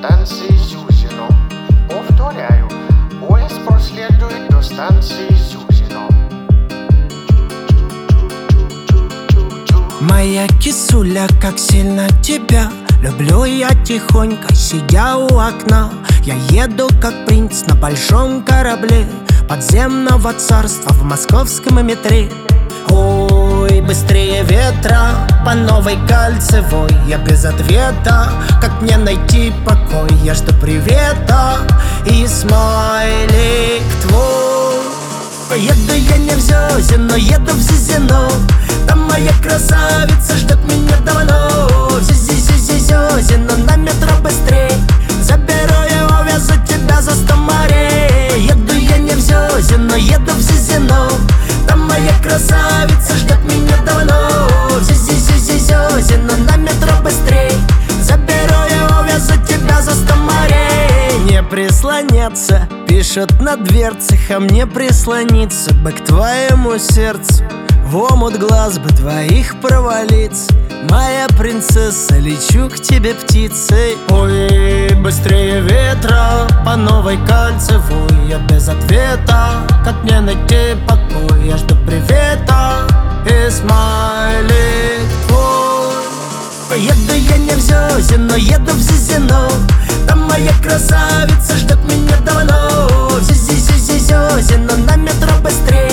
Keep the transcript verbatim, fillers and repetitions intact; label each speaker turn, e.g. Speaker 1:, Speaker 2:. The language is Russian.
Speaker 1: станции Зюзино. Повторяю, поезд проследует до станции Зюзино.
Speaker 2: Моя кисуля, как сильно тебя люблю я тихонько, сидя у окна. Я еду как принц на большом корабле подземного царства в московском метре. Ой, быстрее ветра по новой кольцевой. Я без ответа, как мне найти покой? Я жду привета и смайлик твой. Еду я не в Зюзино, еду в Зюзино. Там моя красавица ждет меня давно. В Зюзино на метро быстрей. Заберу его, везу тебя за сто морей. Еду я не в Зюзино, еду в Зюзино. Там моя красавица ждет меня давно. В Зюзино на метро быстрей. Заберу его, везу тебя за сто морей. Не прислоняться, пишут на дверцах, а мне прислониться бы к твоему сердцу. В омут глаз бы твоих провалиться. Моя принцесса, лечу к тебе птицей. Ой, быстрее ветра по новой кольцевой. Я без ответа, как мне найти покой? Я жду привета и смайлик твой. Еду я не в Зюзино, еду в Зюзино. Там моя красавица ждет меня давно. В Зюзино на метро быстрее.